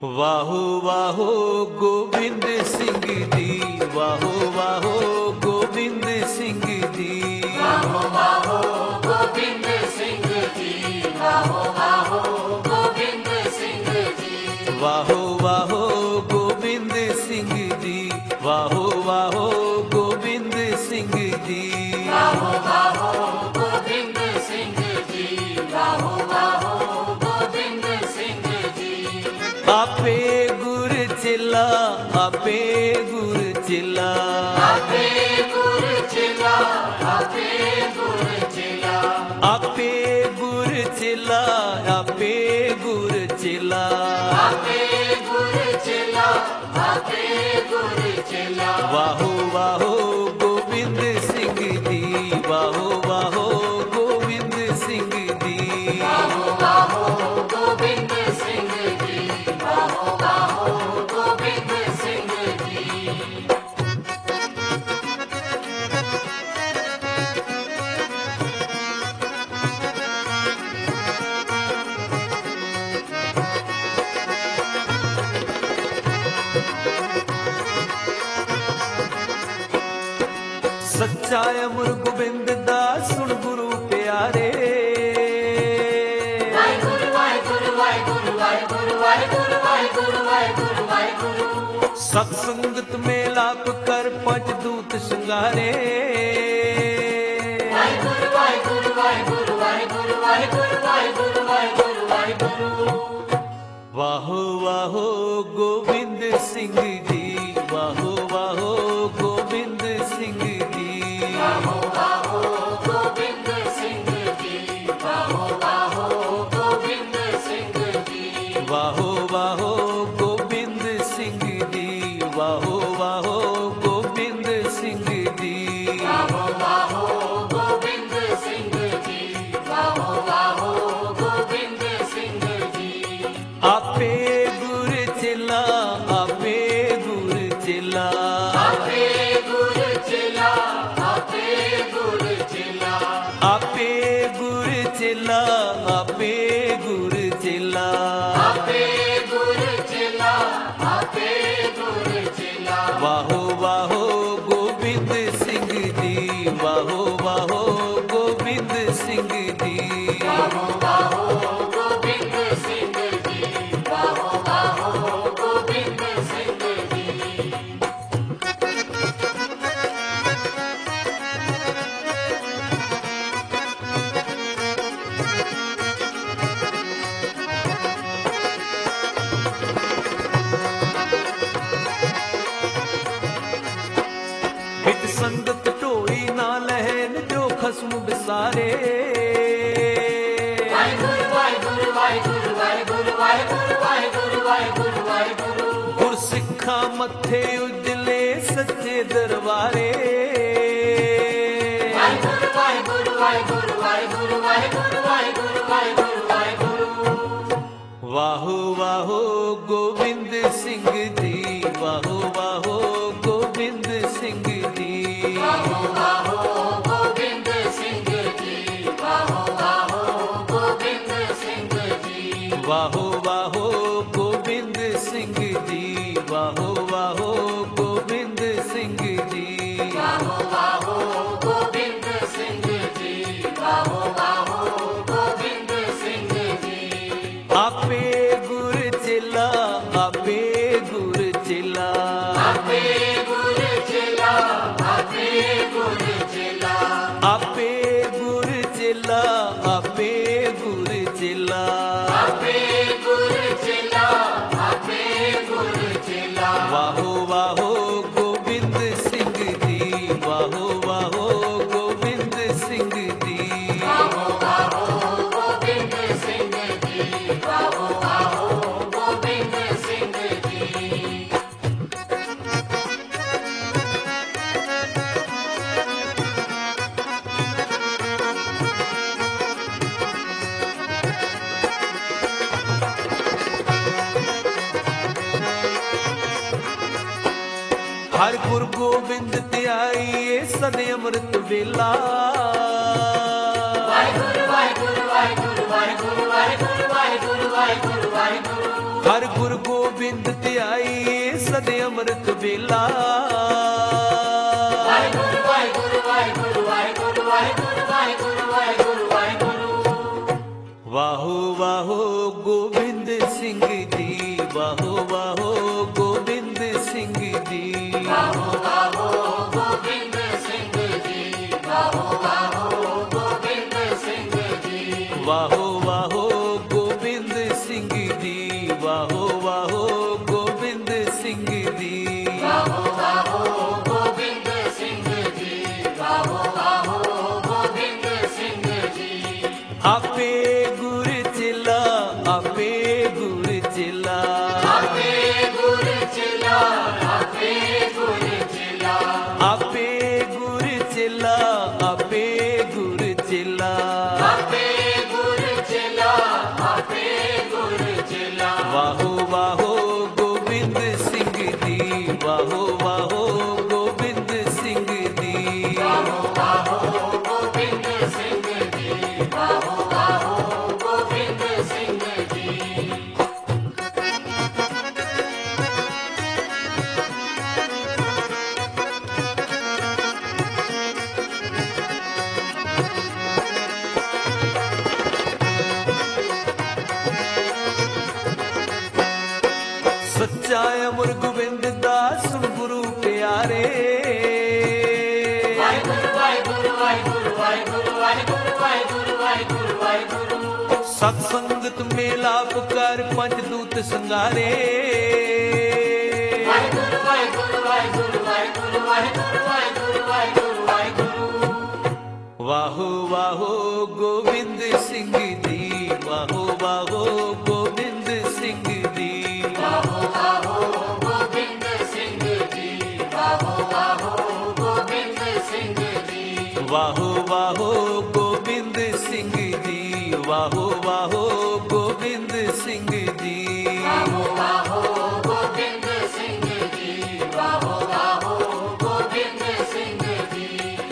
वाहो वाहो गोविंद सिंह जी, वाहो वाहो गोविंद सिंह जी, वाहो वाहो गोविंद सिंह जी, वाहो वाहो गोविंद सिंह जी, वाहो वाहो गोविंद सिंह जी, वाहो वाहो गोविंद सिंह जी, वाहो वाहो गोविंद सिंह जी, वाहो वाहो गोविंद सिंह जी। आपे गुर चिला, आपे गुर चिला, आपे गुर चिला, आपे गुर चिला, आपे गुर चिला, आपे गुर चिला, आपे गुर चिला, आपे गुर चिला। वाहो वाहो गोविंद सिंह जी, वाहो वाहो गोविंद सिंह जी, वाहो वाहो गोविंद सिंह जी, वाहो वाहो गोविंद सिंह जी। सच्चा अमर गोबिंद दास सुन गुरु प्यारे, वाहिगुरु वाहिगुरु वाहिगुरु वाहिगुरु वाहिगुरु वाहिगुरु वाहिगुरु वाहिगुरु। सत्संगत में लाप कर पंच दूत श्रृंगारे, वाहिगुरु वाहिगुरु वाहिगुरु वाहिगुरु वाहिगुरु वाहिगुरु वाहिगुरु वाहिगुरु। वाहो वाहो गोविंद सिंह जी, वाहो वाहो गोविंद सिंह जी, वाहो वाहो गोविंद सिंह जी, वाहो वाहो गोविंद सिंह जी, वाहो वाहो गोविंद सिंह जी, वाहो वाहो गोविंद सिंह जी, वाहो वाहो गोविंद सिंह जी, वाहो वाहो गोविंद सिंह जी। आपे गुर चिला, आपे गुर चिला, आपे गुर चिला, आपे गुर चिला, आपे गुर चिला, आपे गुर चिला, आपे गुर चिला, आपे गुर चिला। वाहो वाहो गोविंद सिंह जी, वाहो वाहो गोविंद सिंह जी, वाहो वाहो गोविंद सिंह जी, वाहो वाहो गोविंद सिंह जी। हित संगत ढोई ना लहन जो खसम बिसारे, वाहिगुरु वाहिगुरु वाहिगुरु वाहिगुरु वाहिगुरु वाहिगुरु वाहिगुरु वाहिगुरु। गुर सिखा मथे उजले सच्चे दरबारे, वाहिगुरु वाहिगुरु वाहिगुरु वाहिगुरु वाहिगुरु वाहिगुरु वाहिगुरु वाहिगुरु। वाहो वाहो गोविंद सिंह जी, वाहो वाहो गोविंद सिंह जी, वाहो वाहो गोविंद सिंह जी, वाहो वाहो गोविंद सिंह जी, वाहो वाहो गोविंद सिंह जी, वाहो वाहो गोविंद सिंह जी, वाहो वाहो गोविंद सिंह जी, वाहो वाहो गोविंद सिंह जी। आपे गुर चिला, आपे गुर चिला, आपे गुर चिला, आपे गुर चिला, आपे गुर चिला, आपे गुर चिला, आपे गुर चिला, आपे गुर चिला। वाहो वाहो गोविंद सिंह जी, वाहो वाहो गोविंद सिंह जी, वाहो वाहो गोविंद सिंह जी, वाहो वाहो गोविंद सिंह जी। हर गुर गोविंद ते आईए सद अमृत वेला, वाहिगुरु वाहिगुरु वाहिगुरु वाहिगुरु वाहिगुरु वाहिगुरु वाहिगुरु वाहिगुरु। हर गुरु गोबिंद ते आई सदे अमृत बेला। वाहिगुरु वाहिगुरु वाहिगुरु वाहिगुरु वाहिगुरु वाहिगुरु वाहिगुरु वाहिगुरु। वाहो वाहो गोविंद सिंह जी, वाहो वाहो गोविंद सिंह जी। वाहो वाहो गोविंद सिंह जी, वाहो वाहो गोविंद सिंह जी। वाहो वाहो गोविंद सिंह जी, वाहो वाहो गोविंद सिंह जी। वाहो वाहो गोविंद सिंह जी, वाहो वाहो गोविंद सिंह जी। आपे गुर चिला, आपे गुर चिला, आपे गुर चिला, आपे गुर चिला। आपे गुर चिला, आपे गुर चिला। आपे गुर चिला, आपे गुर चिला। वाहो वाहो गोविंद सिंह जी, वाहो वाहो गोविंद सिंह जी। वाहो वाहो गोविंद सिंह जी, वाहो वाहो गोविंद सिंह जी। सच्चा अमर गोविंद दास गुरु प्यारे। वाहिगुरु वाहिगुरु वाहिगुरु वाहिगुरु वाहिगुरु वाहिगुरु वाहिगुरु वाहिगुरु। सत्संगत मेलाप कर पंचदूत संगारे। वाहिगुरु वाहिगुरु वाहिगुरु वाहिगुरु वाहिगुरु वाहिगुरु वाहिगुरु वाहिगुरु। वाहो वाहो गोविंद सिंह जी, वाहो वाहो गोविंद सिंह जी। वाहो वाहो गोविंद सिंह जी, वाहो वाहो गोविंद सिंह जी। वाहो वाहो गोविंद सिंह जी, वाहो वाहो गोविंद सिंह जी। वाहो वाहो गोविंद सिंह जी, वाहो वाहो गोविंद सिंह जी।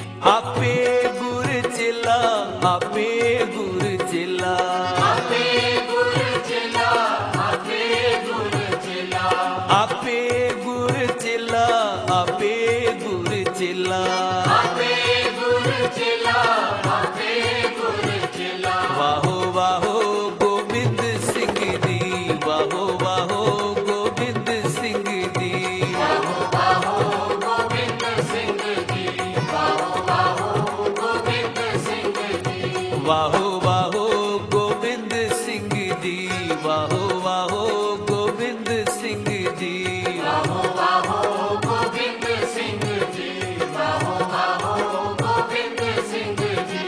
आपे गुर चिला, आपे गुर चिला, आपे गुर चिला, आपे गुर चिला। आपे गुर चिला, आपे गुर चिला। आपे गुर चिला, आपे गुर चिला। वाहो वाहो गोविंद सिंह जी, वाहो वाहो गोविंद सिंह जी। वाहो वाहो गोविंद सिंह जी, वाहो वाहो गोविंद सिंह जी। वाहो वाहो गोविंद सिंह जी, वाहो वाहो गोविंद सिंह जी। वाहो वाहो गोविंद सिंह जी, वाहो वाहो गोविंद सिंह जी।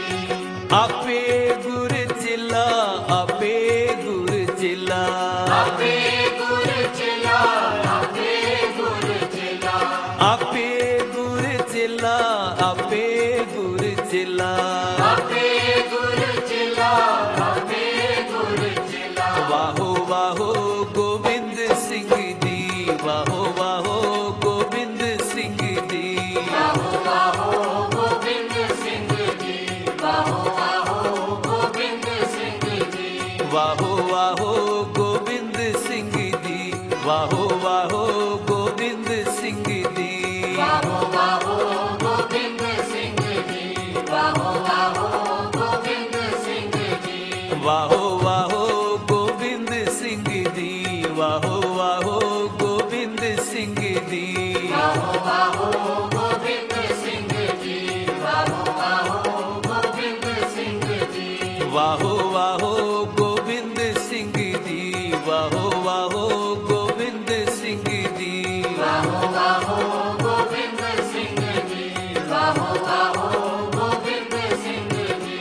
आपे गुर चिला, आपे गुर चिला, आपे गुर चिला, आपे गुर चिला। आपे गुर चिला, आपे गुर चिला। आपे गुर चिला, आपे गुर चिला। वाहो वाहो गोविंद सिंह जी, वाहो वाहो गोविंद सिंह जी। वाहो वाहो गोविंद सिंह जी, वाहो वाहो गोविंद सिंह जी। वाहो वाहो गोविंद सिंह जी, वाहो वाहो गोविंद सिंह जी। वाहो वाहो गोविंद सिंह जी, वाहो वाहो गोविंद सिंह जी। वाहो वाहो गोविंद सिंह जी, वाहो वाहो गोविंद सिंह जी। वाहो वाहो गोविंद सिंह जी, वाहो वाहो गोविंद सिंह जी। वाहो वाहो गोविंद सिंह जी, वाहो वाहो गोविंद सिंह जी। वाहो वाहो गोविंद सिंह जी, वाहो वाहो गोविंद सिंह जी।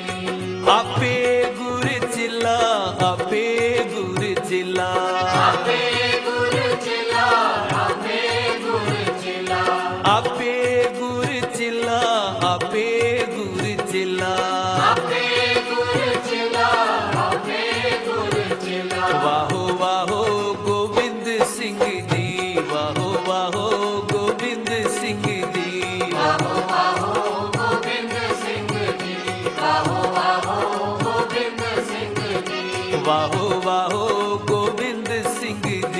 आपे गुर चिला, आपे गुर चिला, आपे गुर चिला, आपे गुर चिला। आपे गुर चिला, आपे गुर चिला। आपे गुर चिला, आपे गुर चिला। वाहो वाहो गोविंद सिंह जी, वाहो वाहो गोविंद सिंह जी। वाहो वाहो गोविंद सिंह जी, वाहो वाहो गोविंद सिंह जी। वाहो वाहो गोविंद सिंह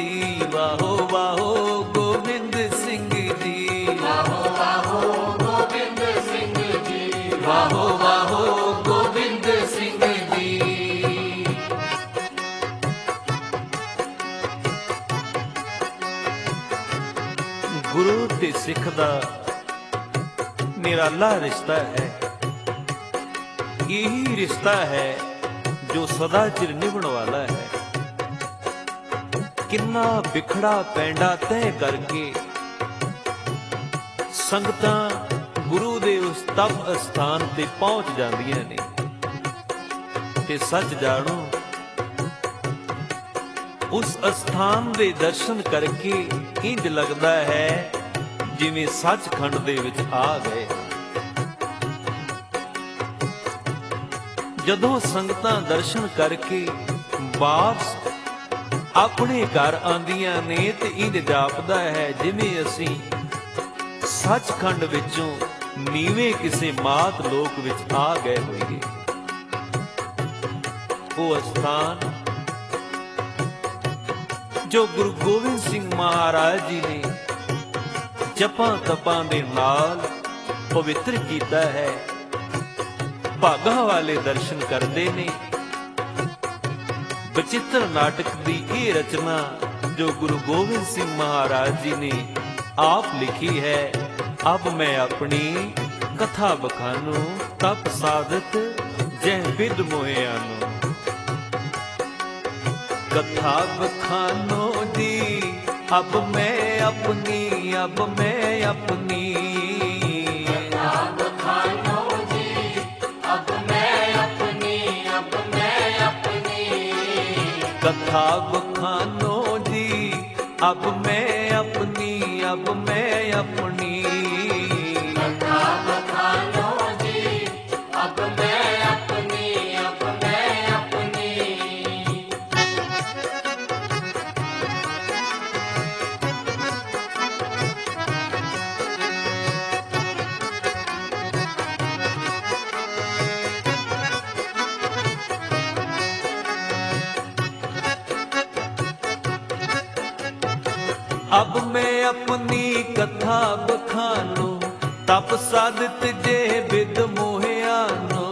वाहो वाहो गोबिंद सिंह जी, वाहो वाहो गोबिंद सिंह जी, वाहो वाहो गोबिंद सिंह जी। गुरु ते सिख दा निराला रिश्ता है। यही रिश्ता है जो सदा चिर निभण वाला है। किन्ना बिखड़ा पैंडा तय करके संगतां गुरु दे उस तप अस्थान ते पहुंच जांदियां ने। ते सच जाणो, उस अस्थान दे दर्शन करके इंज लगदा है जिवें सचखंड दे विच आ गए। जदों संगतां दर्शन करके वापस अपने घर आंदियां ने ते इंज जापदा है जिवें असीं सचखंड विचों नीवें किसी मात लोक विच आ गए होइए। वो अस्थान जो गुरु गोबिंद सिंह महाराज जी ने जपां तपां दे नाल पवित्र कीता है। भागां वाले दर्शन करदे ने। बचित्र नाटक दी ये रचना जो गुरु गोबिंद सिंह महाराज जी ने आप लिखी है। अब मैं अपनी कथा बखानू तप साधत जय विद मोहियानो। कथा बखानो जी अब मैं अपनी, अब मैं अपनी, कथा बखानो जी अब मैं अपनी, अब मैं अपनी, कथा बखानो जी अब मैं अपनी, अब मैं अपनी, कथा बखानो जी अब मैं अपनी, अब मैं अपनी। अब मैं अपनी कथा बखानो तप साधत जे विद मोहियानो।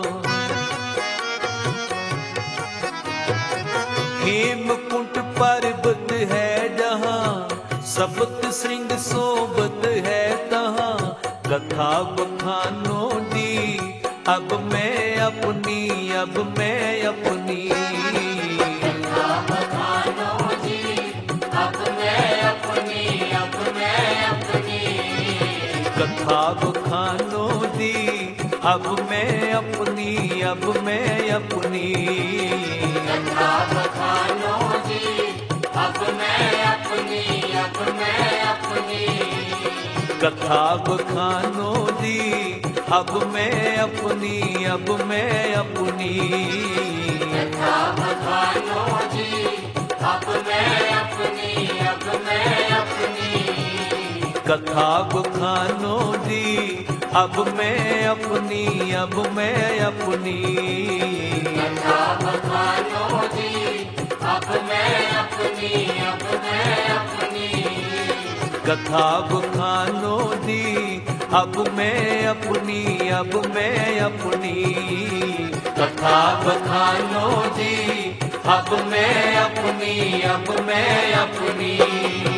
हेमकुंट पर्वत है जहाँ सप्त श्रृंग सोबत है तहाँ। कथा बखानो जी अब मैं अपनी, अब मैं अपनी, कथा बखानो जी अब मैं अपनी, अब मैं अपनी, कथा बखानो जी अब मैं अपनी, अब मैं अपनी, कथा बखानो जी अब मैं अपनी, अब मैं अपनी, कथा बखानो जी अब मैं अपनी, अब मैं अपनी, कथा बखानो जी अब मैं अपनी, अब मैं अपनी, कथा बखानो जी अब मैं अपनी, अब मैं अपनी, कथा बखानो जी अब मैं अपनी, अब मैं अपनी, कथा बखानो जी अब मैं अपनी, अब मैं अपनी, कथा बखानो जी अब मैं अपनी, अब मैं अपनी।